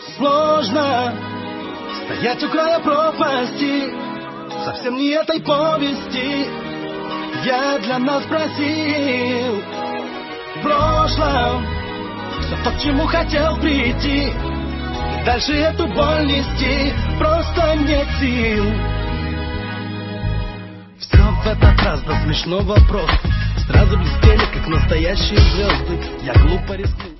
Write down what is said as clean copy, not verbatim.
Сложно стоять у края пропасти, совсем не этой повести я для нас просил. В прошлом все то, к чему хотел прийти, и дальше эту боль нести просто нет сил. Все в этот раз до смешного просто сразу блестели, как настоящие звезды. Я глупо рискнул.